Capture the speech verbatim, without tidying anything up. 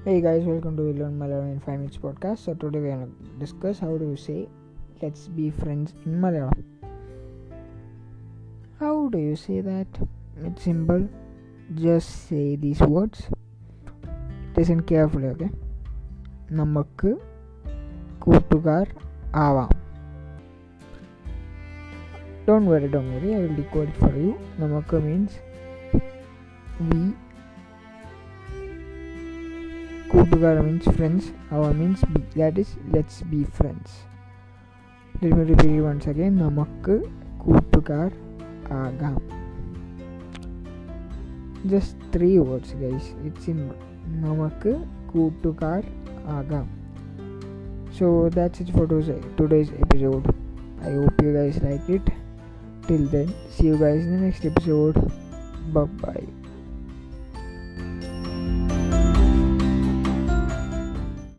Hey guys, welcome to Learn Malayalam in five minutes podcast. So today we are going to discuss how do you say let's be friends in Malayalam. How do you say that? It's simple. Just say these words. Listen carefully, okay? Namakku കൂട്ടുകാർ ആവാം. Don't worry, don't worry. I will decode it for you. Namakku means we. കൂട്ടുകാർ means friends. Our means be. That is, let's be friends. Let me repeat it once again. നമുക്ക് കൂട്ടുകാർ ആകാം. Just three words, guys. It's simple. നമുക്ക് കൂട്ടുകാർ ആകാം. So that's it for today's episode. I hope you guys like it. Till then, see you guys in the next episode. Bye bye.